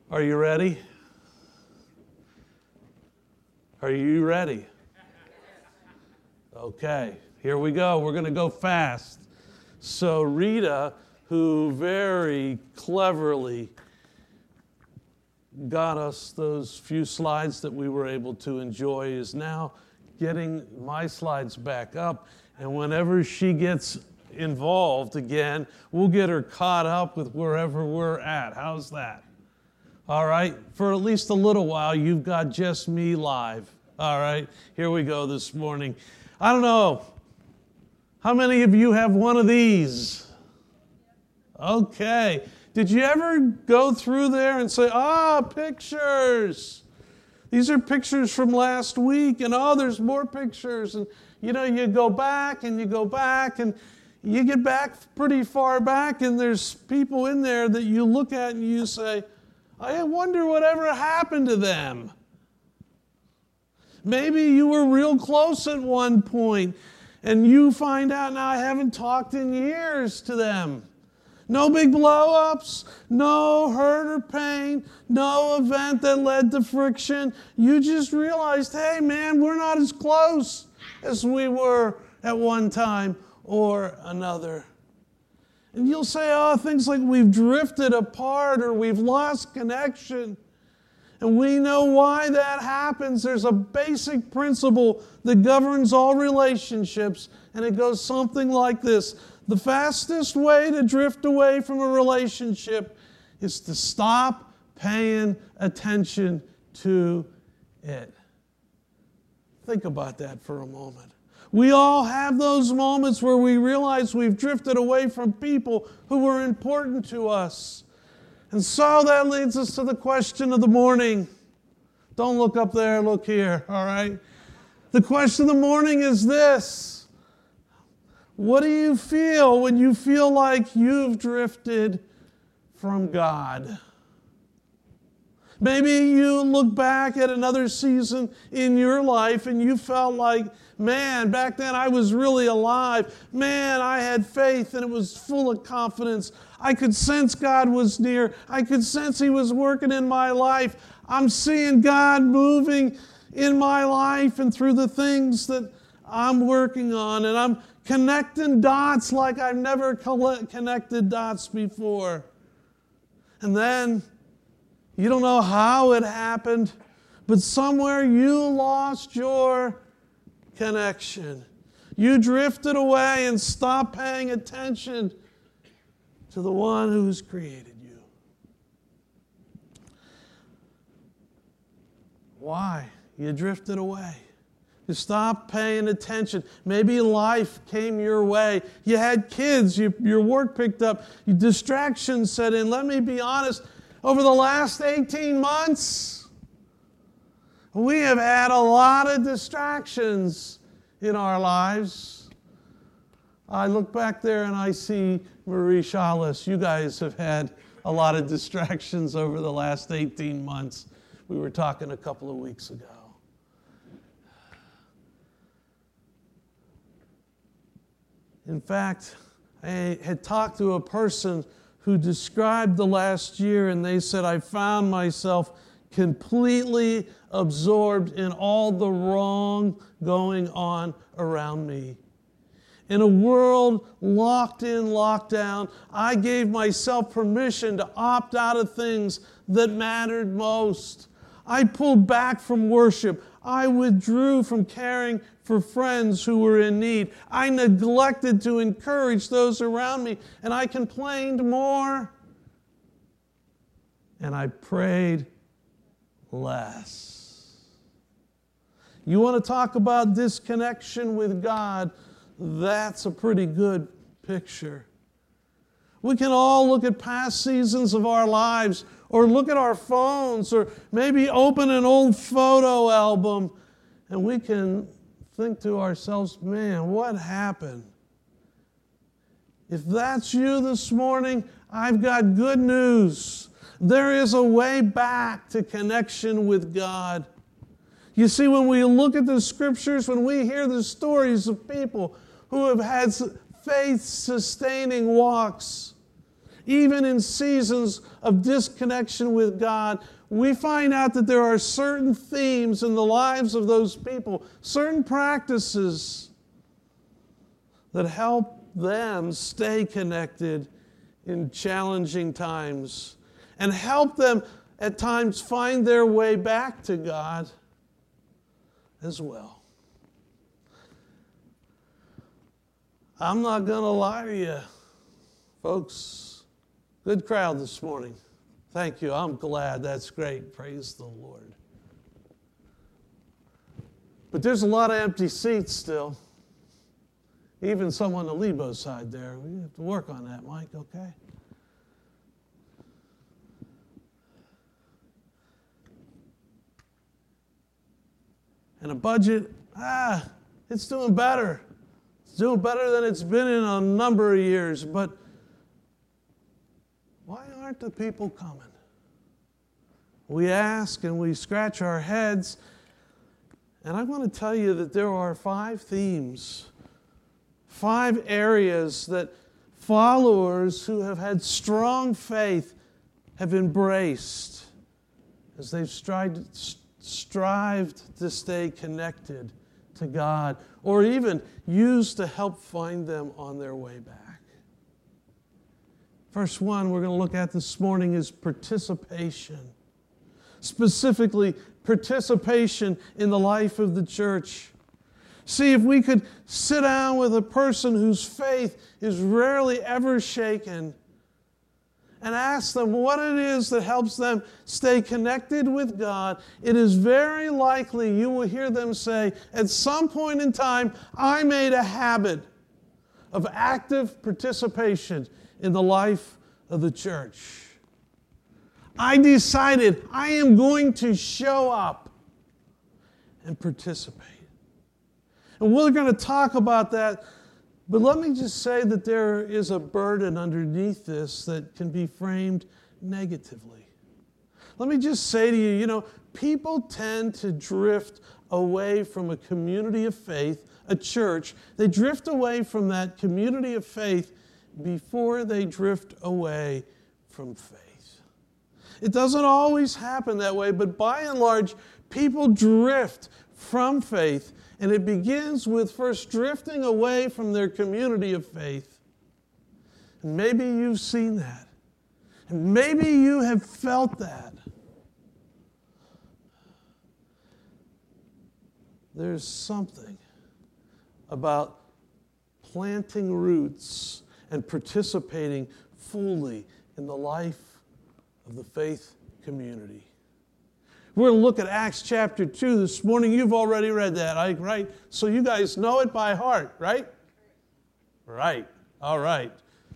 Are you ready? Are you ready? Okay, here we go. We're going to go fast. So Rita, who very cleverly got us those few slides that we were able to enjoy, is now getting my slides back up. And whenever she gets involved again, we'll get her caught up with wherever we're at. How's that? All right, for at least a little while, you've got just me live. All right, here we go this morning. I don't know, how many of you have one of these? Okay, did you ever go through there and say, pictures? These are pictures from last week, and there's more pictures. And you go back and you go back, and you get back pretty far back, and there's people in there that you look at and you say, I wonder whatever happened to them. Maybe you were real close at one point, and you find out now I haven't talked in years to them. No big blow-ups, no hurt or pain, no event that led to friction. You just realized, hey man, we're not as close as we were at one time or another. And you'll say, things like we've drifted apart or we've lost connection. And we know why that happens. There's a basic principle that governs all relationships, and it goes something like this. The fastest way to drift away from a relationship is to stop paying attention to it. Think about that for a moment. We all have those moments where we realize we've drifted away from people who were important to us. And so that leads us to the question of the morning. Don't look up there, look here, all right? The question of the morning is this. What do you feel when you feel like you've drifted from God? Maybe you look back at another season in your life and you felt like, man, back then I was really alive. Man, I had faith and it was full of confidence. I could sense God was near. I could sense He was working in my life. I'm seeing God moving in my life and through the things that I'm working on. And I'm connecting dots like I've never connected dots before. And then you don't know how it happened, but somewhere you lost your connection. You drifted away and stopped paying attention to the one who's created you. Why? You drifted away. You stopped paying attention. Maybe life came your way. You had kids. Your work picked up. Your distractions set in. Let me be honest. Over the last 18 months, we have had a lot of distractions in our lives. I look back there and I see Marie Chalice. You guys have had a lot of distractions over the last 18 months. We were talking a couple of weeks ago. In fact, I had talked to a person who described the last year, and they said, I found myself completely absorbed in all the wrong going on around me. In a world locked in lockdown, I gave myself permission to opt out of things that mattered most. I pulled back from worship. I withdrew from caring for friends who were in need. I neglected to encourage those around me, and I complained more. And I prayed less. You want to talk about disconnection with God? That's a pretty good picture. We can all look at past seasons of our lives, or look at our phones, or maybe open an old photo album, and we can think to ourselves, man, what happened? If that's you this morning, I've got good news. There is a way back to connection with God. You see, when we look at the Scriptures, when we hear the stories of people who have had faith-sustaining walks, even in seasons of disconnection with God, we find out that there are certain themes in the lives of those people, certain practices that help them stay connected in challenging times and help them at times find their way back to God as well. I'm not going to lie to you, folks. Good crowd this morning. Thank you. I'm glad. That's great. Praise the Lord. But there's a lot of empty seats still. Even some on the Lebo side there. We have to work on that, Mike, okay? And a budget, it's doing better. It's doing better than it's been in a number of years. But why aren't the people coming? We ask and we scratch our heads. And I want to tell you that there are 5 themes, 5 areas that followers who have had strong faith have embraced as they've strived to stay connected to God, or even used to help find them on their way back. First one we're going to look at this morning is participation. Specifically, participation in the life of the church. See, if we could sit down with a person whose faith is rarely ever shaken and ask them what it is that helps them stay connected with God, it is very likely you will hear them say, at some point in time, I made a habit of active participation in the life of the church. I decided I am going to show up and participate. And we're going to talk about that, but let me just say that there is a burden underneath this that can be framed negatively. Let me just say to you, people tend to drift away from a community of faith, a church. They drift away from that community of faith before they drift away from faith. It doesn't always happen that way, but by and large, people drift from faith. And it begins with first drifting away from their community of faith. And maybe you've seen that. And maybe you have felt that. There's something about planting roots and participating fully in the life of the faith community. We're going to look at Acts chapter 2 this morning. You've already read that, right? So you guys know it by heart, right? Right. All right.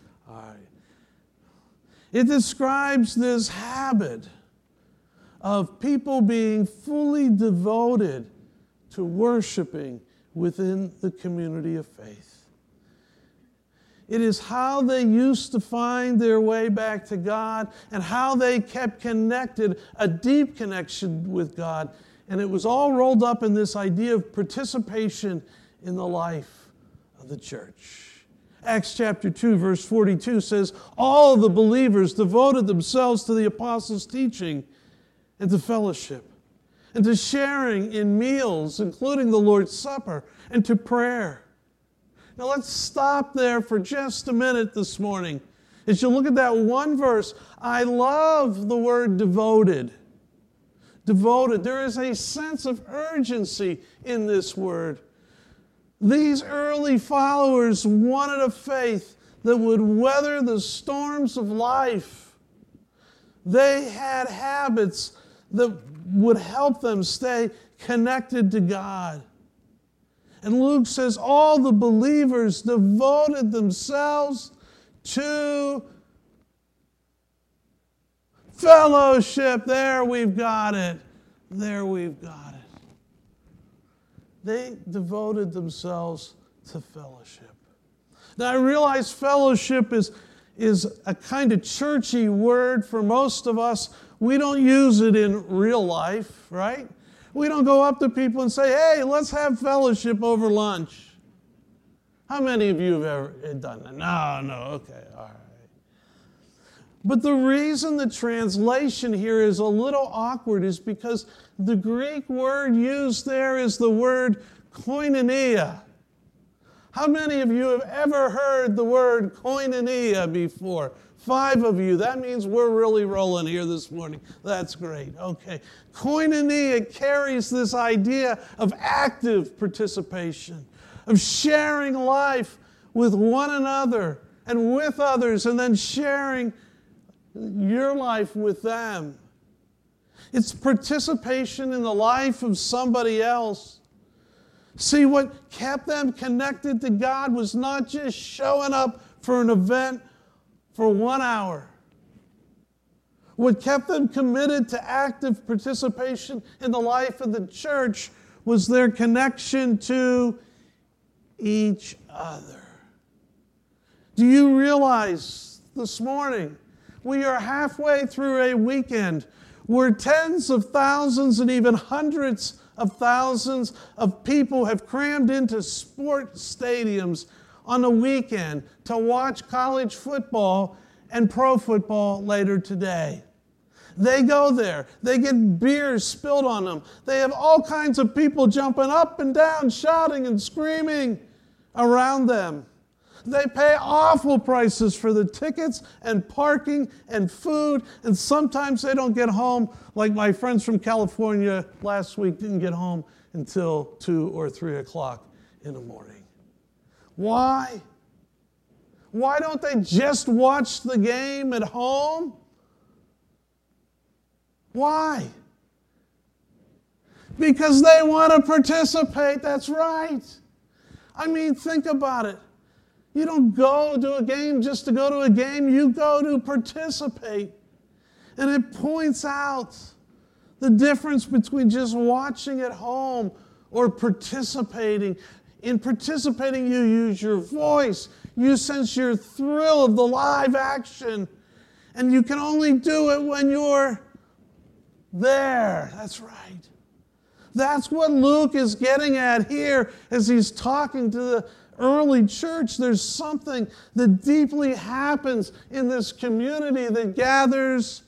It describes this habit of people being fully devoted to worshiping within the community of faith. It is how they used to find their way back to God and how they kept connected, a deep connection with God. And it was all rolled up in this idea of participation in the life of the church. Acts chapter 2, verse 42 says, all of the believers devoted themselves to the apostles' teaching and to fellowship and to sharing in meals, including the Lord's Supper, and to prayer. Now let's stop there for just a minute this morning. As you look at that one verse, I love the word devoted. Devoted. There is a sense of urgency in this word. These early followers wanted a faith that would weather the storms of life. They had habits that would help them stay connected to God. And Luke says all the believers devoted themselves to fellowship. There we've got it. There we've got it. They devoted themselves to fellowship. Now I realize fellowship is a kind of churchy word for most of us. We don't use it in real life, right? We don't go up to people and say, hey, let's have fellowship over lunch. How many of you have ever done that? No, okay, all right. But the reason the translation here is a little awkward is because the Greek word used there is the word koinonia. How many of you have ever heard the word koinonia before? 5 of you. That means we're really rolling here this morning. That's great. Okay. Koinonia carries this idea of active participation, of sharing life with one another and with others, and then sharing your life with them. It's participation in the life of somebody else. See, what kept them connected to God was not just showing up for an event for 1 hour. What kept them committed to active participation in the life of the church was their connection to each other. Do you realize this morning we are halfway through a weekend where tens of thousands and even hundreds of thousands of people have crammed into sports stadiums on the weekend to watch college football and pro football later today. They go there. They get beers spilled on them. They have all kinds of people jumping up and down, shouting and screaming around them. They pay awful prices for the tickets and parking and food, and sometimes they don't get home, like my friends from California last week didn't get home until 2 or 3 o'clock in the morning. Why? Why don't they just watch the game at home? Why? Because they want to participate, that's right. I mean, think about it. You don't go to a game just to go to a game. You go to participate. And it points out the difference between just watching at home or participating. In participating, you use your voice. You sense your thrill of the live action. And you can only do it when you're there. That's right. That's what Luke is getting at here as he's talking to the early church. There's something that deeply happens in this community that gathers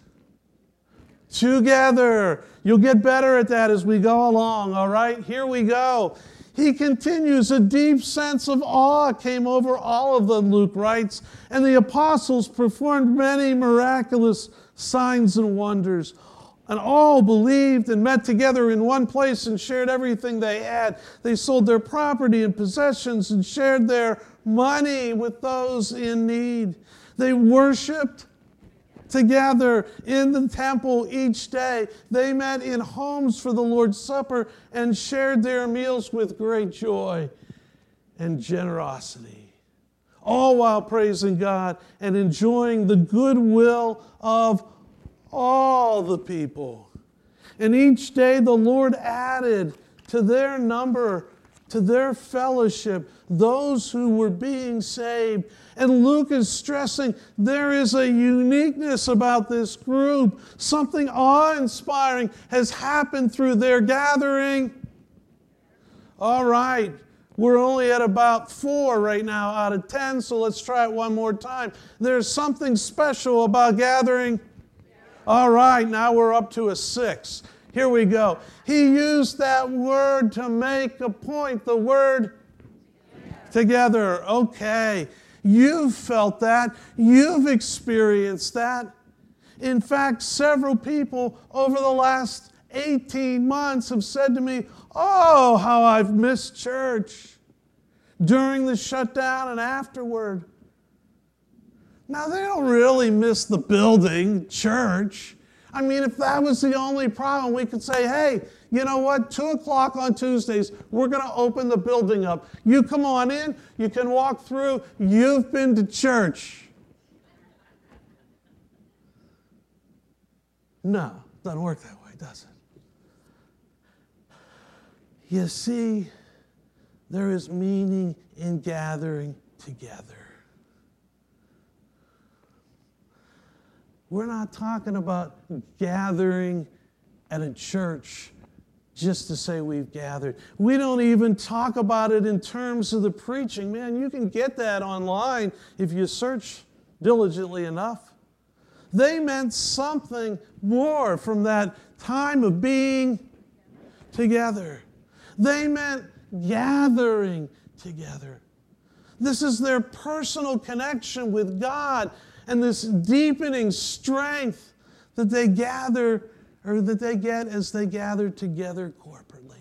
together. You'll get better at that as we go along, all right? Here we go. He continues, a deep sense of awe came over all of them, Luke writes, and the apostles performed many miraculous signs and wonders. And all believed and met together in one place and shared everything they had. They sold their property and possessions and shared their money with those in need. They worshiped together in the temple each day. They met in homes for the Lord's Supper and shared their meals with great joy and generosity. All while praising God and enjoying the goodwill of all the people. And each day the Lord added to their number, to their fellowship, those who were being saved. And Luke is stressing there is a uniqueness about this group. Something awe-inspiring has happened through their gathering. All right, we're only at about 4 right now out of 10, so let's try it one more time. There's something special about gathering. All right, now we're up to a 6. Here we go. He used that word to make a point, the word together. Okay, you've felt that. You've experienced that. In fact, several people over the last 18 months have said to me, oh, how I've missed church during the shutdown and afterward. Now, they don't really miss the building, church. I mean, if that was the only problem, we could say, hey, you know what? 2 o'clock on Tuesdays, we're going to open the building up. You come on in. You can walk through. You've been to church. No, it doesn't work that way, does it? You see, there is meaning in gathering together. We're not talking about gathering at a church just to say we've gathered. We don't even talk about it in terms of the preaching. Man, you can get that online if you search diligently enough. They meant something more from that time of being together. They meant gathering together. This is their personal connection with God and this deepening strength that they gather or that they get as they gather together corporately.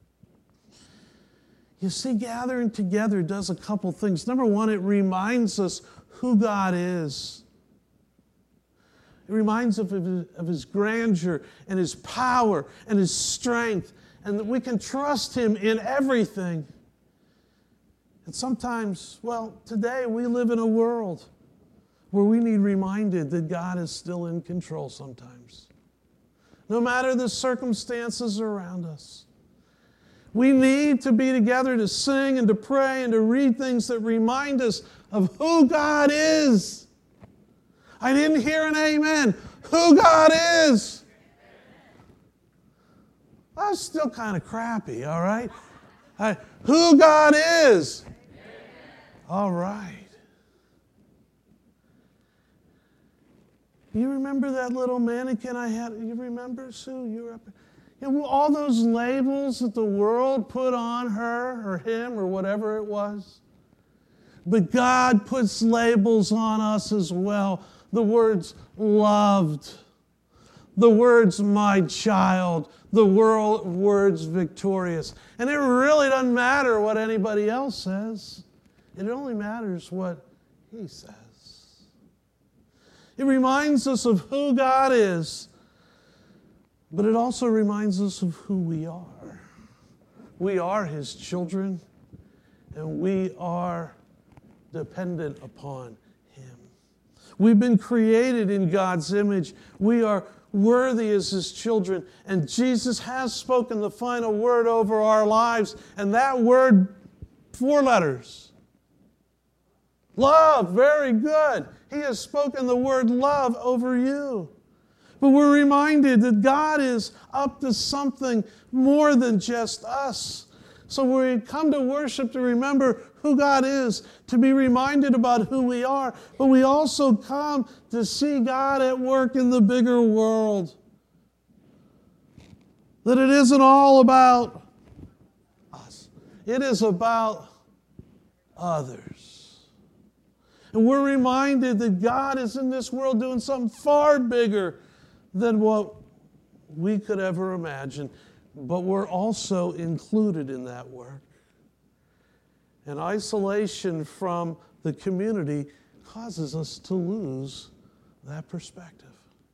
You see, gathering together does a couple things. Number one, it reminds us who God is. It reminds us of His grandeur and His power and His strength, and that we can trust Him in everything. And sometimes, today we live in a world where we need reminded that God is still in control sometimes. No matter the circumstances around us. We need to be together to sing and to pray and to read things that remind us of who God is. I didn't hear an amen. Who God is. That's still kind of crappy, all right? Who God is. All right. You remember that little mannequin I had? You remember, Sue? You were up there. All those labels that the world put on her or him or whatever it was. But God puts labels on us as well. The words loved, the words my child, the words victorious. And it really doesn't matter what anybody else says. It only matters what He says. It reminds us of who God is, but it also reminds us of who we are. We are His children, and we are dependent upon Him. We've been created in God's image. We are worthy as His children, and Jesus has spoken the final word over our lives, and that word, 4 letters. Love, very good. He has spoken the word love over you. But we're reminded that God is up to something more than just us. So we come to worship to remember who God is, to be reminded about who we are, but we also come to see God at work in the bigger world. That it isn't all about us. It is about others. And we're reminded that God is in this world doing something far bigger than what we could ever imagine. But we're also included in that work. And isolation from the community causes us to lose that perspective.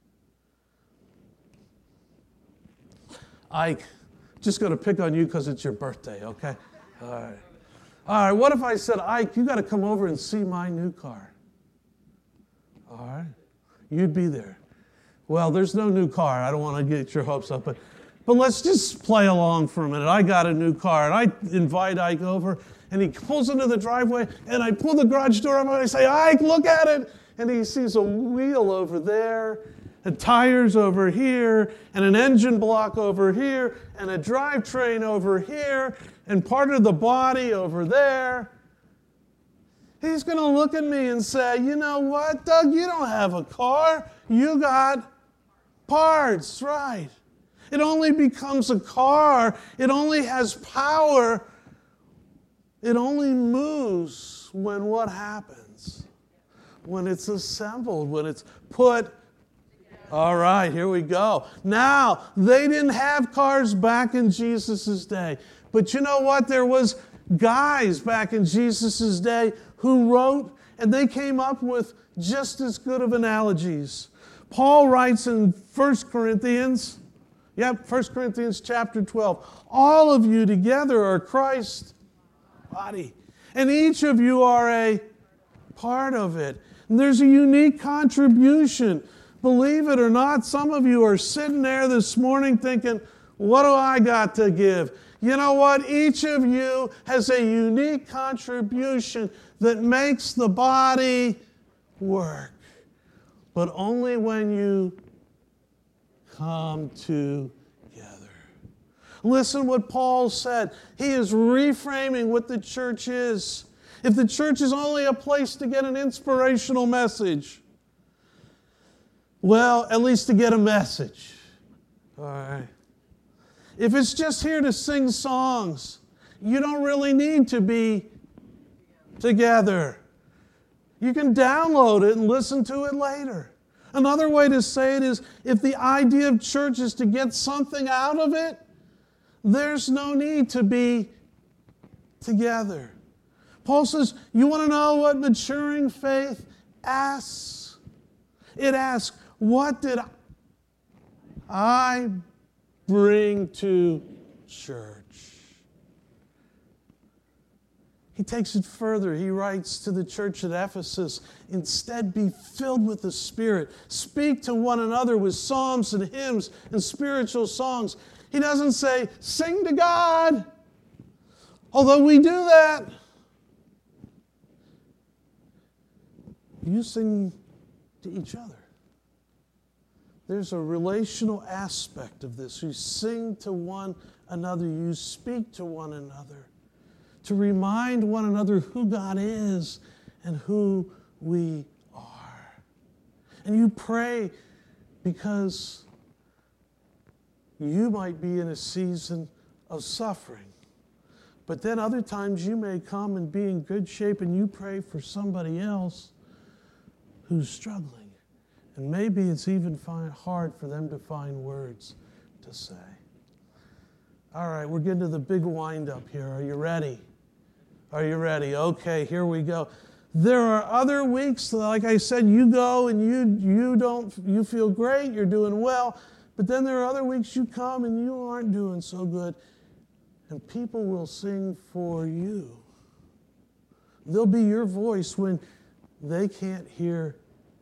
Ike, just going to pick on you because it's your birthday, okay? All right. All right, what if I said, Ike, you got to come over and see my new car? All right. You'd be there. Well, there's no new car. I don't want to get your hopes up, but let's just play along for a minute. I got a new car, and I invite Ike over, and he pulls into the driveway, and I pull the garage door up, and I say, Ike, look at it. And he sees a wheel over there, and tires over here, and an engine block over here, and a drivetrain over here, and part of the body over there. He's going to look at me and say, you know what, Doug, you don't have a car. You got parts, right? It only becomes a car. It only has power. It only moves when what happens? When it's assembled, when it's put. All right, here we go. Now, they didn't have cars back in Jesus' day. But you know what? There was guys back in Jesus' day who wrote, and they came up with just as good of analogies. Paul writes in 1 Corinthians, 1 Corinthians chapter 12, all of you together are Christ's body, and each of you are a part of it. And there's a unique contribution. Believe it or not, some of you are sitting there this morning thinking, what do I got to give? You know what? Each of you has a unique contribution that makes the body work. But only when you come together. Listen what Paul said. He is reframing what the church is. If the church is only a place to get an inspirational message, Well, at least to get a message. All right. If it's just here to sing songs, you don't really need to be together. You can download it and listen to it later. Another way to say it is, if the idea of church is to get something out of it, there's no need to be together. Paul says, you want to know what maturing faith asks? It asks, what did I bring to church? He takes it further. He writes to the church at Ephesus, instead be filled with the Spirit. Speak to one another with psalms and hymns and spiritual songs. He doesn't say, sing to God. Although we do that. You sing to each other. There's a relational aspect of this. You sing to one another. You speak to one another. To remind one another who God is and who we are. And you pray because you might be in a season of suffering. But then other times you may come and be in good shape and you pray for somebody else who's struggling. And maybe it's even hard for them to find words to say. All right, we're getting to the big wind-up here. Are you ready? Are you ready? Okay, here we go. There are other weeks, like I said, you go and you feel great, you're doing well, but then there are other weeks you come and you aren't doing so good, and people will sing for you. They'll be your voice when they can't hear,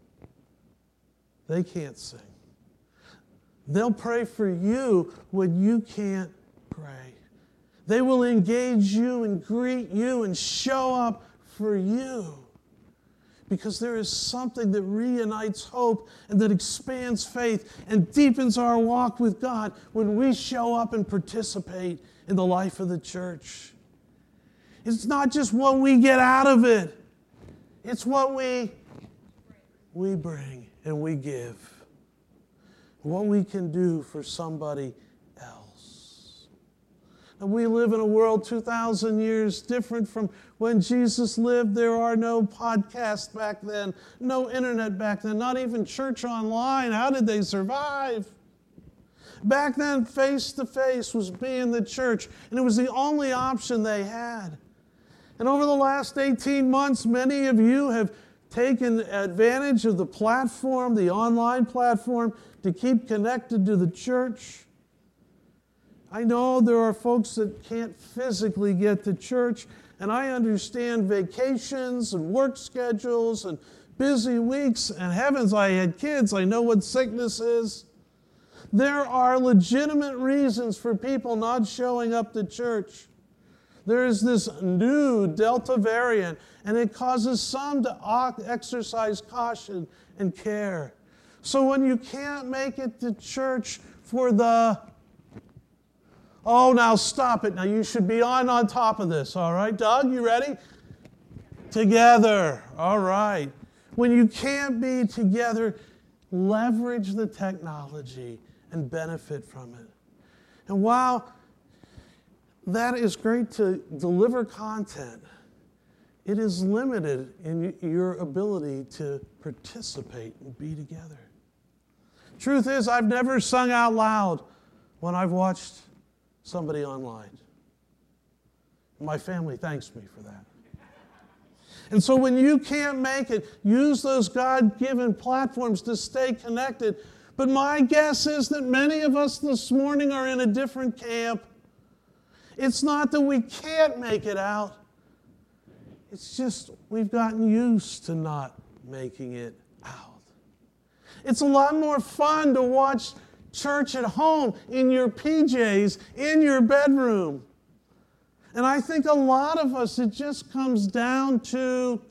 they can't sing. They'll pray for you when you can't pray. They will engage you and greet you and show up for you. Because there is something that reunites hope and that expands faith and deepens our walk with God when we show up and participate in the life of the church. It's not just what we get out of it. It's what we bring and we give. What we can do for somebody else. And we live in a world 2,000 years different from when Jesus lived. There are no podcasts back then, no internet back then, not even church online. How did they survive? Back then, face-to-face was being the church, and it was the only option they had. And over the last 18 months, many of you have taken advantage of the platform, the online platform, to keep connected to the church. I know there are folks that can't physically get to church, and I understand vacations and work schedules and busy weeks, and heavens, I had kids, I know what sickness is. There are legitimate reasons for people not showing up to church. There is this new Delta variant, and it causes some to exercise caution and care. So when you can't make it to church for oh, now stop it. Now you should be on top of this, all right? Doug, you ready? Together, all right. When you can't be together, leverage the technology and benefit from it. And while that is great to deliver content, it is limited in your ability to participate and be together. Truth is, I've never sung out loud when I've watched somebody online. My family thanks me for that. And so when you can't make it, use those God-given platforms to stay connected. But my guess is that many of us this morning are in a different camp. It's not that we can't make it out. It's just we've gotten used to not making it out. It's a lot more fun to watch church at home, in your PJs, in your bedroom. And I think a lot of us, it just comes down to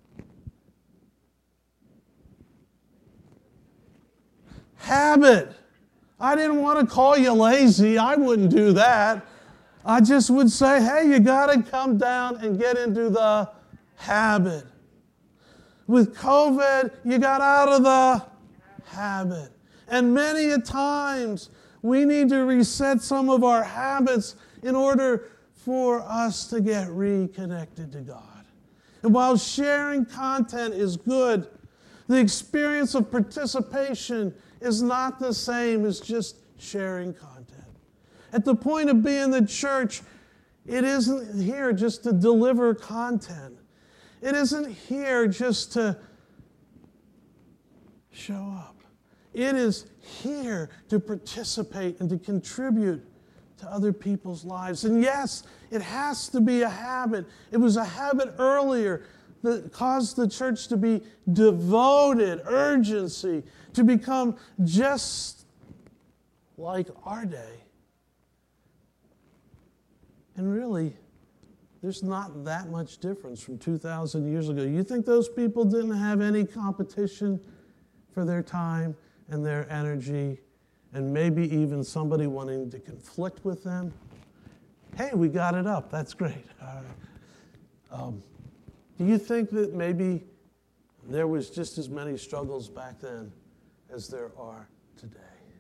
habit. I didn't want to call you lazy. I wouldn't do that. I just would say, hey, you got to come down and get into the habit. With COVID, you got out of the habit. And many a times we need to reset some of our habits in order for us to get reconnected to God. And while sharing content is good, the experience of participation is not the same as just sharing content. At the point of being the church, it isn't here just to deliver content. It isn't here just to show up. It is here to participate and to contribute to other people's lives. And yes, it has to be a habit. It was a habit earlier that caused the church to be devoted, urgency, to become just like our day. And really, there's not that much difference from 2,000 years ago. You think those people didn't have any competition for their time and their energy, and maybe even somebody wanting to conflict with them? Hey, we got it up. That's great. Do you think that maybe there was just as many struggles back then as there are today?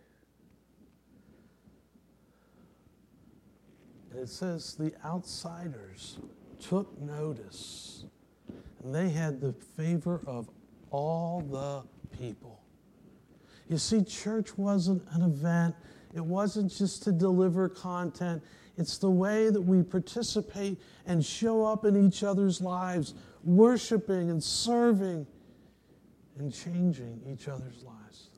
And it says the outsiders took notice, and they had the favor of all the people. You see, church wasn't an event. It wasn't just to deliver content. It's the way that we participate and show up in each other's lives, worshiping and serving and changing each other's lives.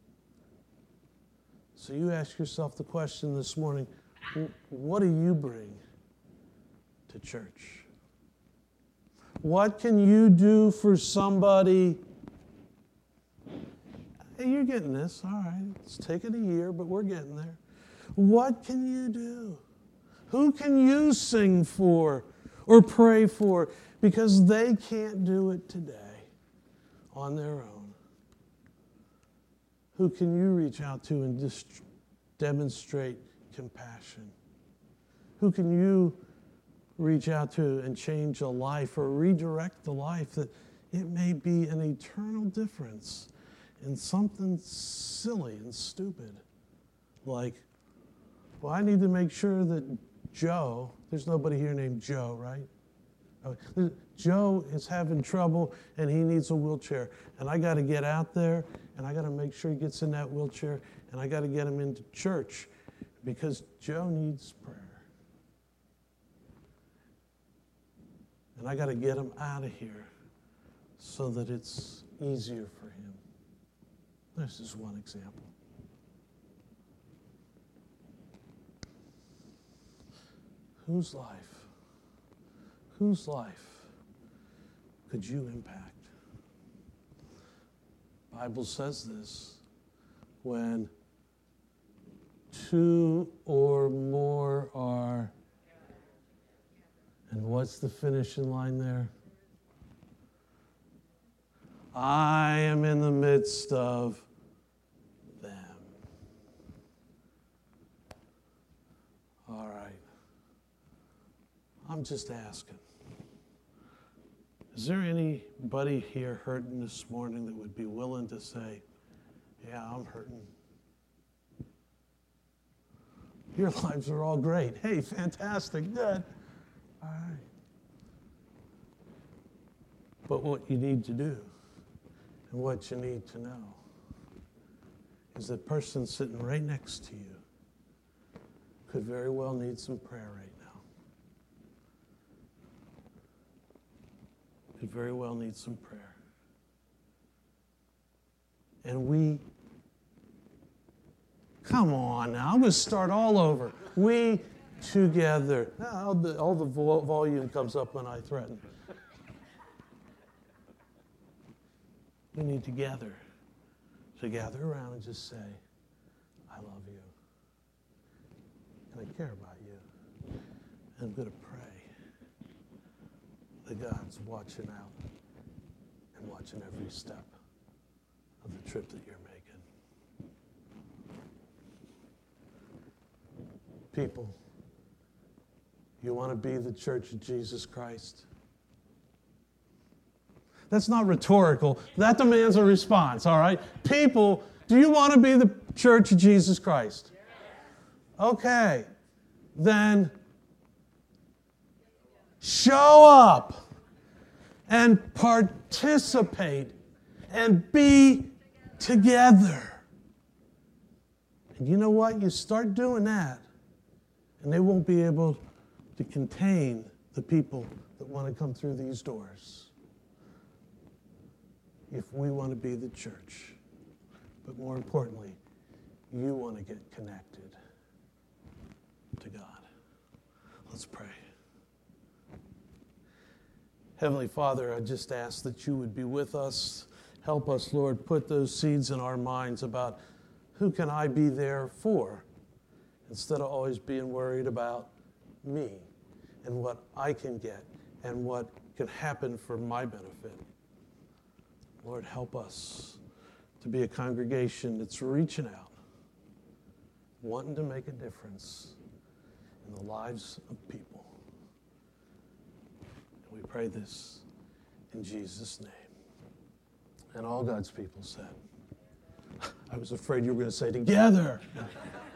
So you ask yourself the question this morning, what do you bring to church? What can you do for somebody? Hey, you're getting this. All right, it's taken a year, but we're getting there. What can you do? Who can you sing for or pray for because they can't do it today on their own? Who can you reach out to and demonstrate compassion? Who can you reach out to and change a life or redirect the life that it may be an eternal difference in something silly and stupid? Like, well, I need to make sure that Joe, there's nobody here named Joe, right? Joe is having trouble and he needs a wheelchair. And I got to get out there and I got to make sure he gets in that wheelchair and I got to get him into church because Joe needs prayer. And I got to get him out of here so that it's easier for him. This is one example. Whose life could you impact? The Bible says this, when two or more are, and what's the finishing line there? I am in the midst of them. All right. I'm just asking. Is there anybody here hurting this morning that would be willing to say, yeah, I'm hurting? Your lives are all great. Hey, fantastic, good. All right. But what you need to do and what you need to know is that person sitting right next to you could very well need some prayer right now. Could very well need some prayer. And come on now, I'm going to start all over. We together. All the volume comes up when I threaten. We need to gather around and just say, I love you. And I care about you. And I'm going to pray that God's watching out and watching every step of the trip that you're making. People, you want to be the church of Jesus Christ? That's not rhetorical. That demands a response, all right? People, do you want to be the church of Jesus Christ? Okay. Then show up and participate and be together. And you know what? You start doing that, and they won't be able to contain the people that want to come through these doors. If we want to be the church, but more importantly, you want to get connected to God. Let's pray. Heavenly Father, I just ask that you would be with us. Help us, Lord, put those seeds in our minds about who can I be there for, instead of always being worried about me and what I can get and what can happen for my benefit. Lord, help us to be a congregation that's reaching out, wanting to make a difference in the lives of people. And we pray this in Jesus' name. And all God's people said, I was afraid you were going to say together.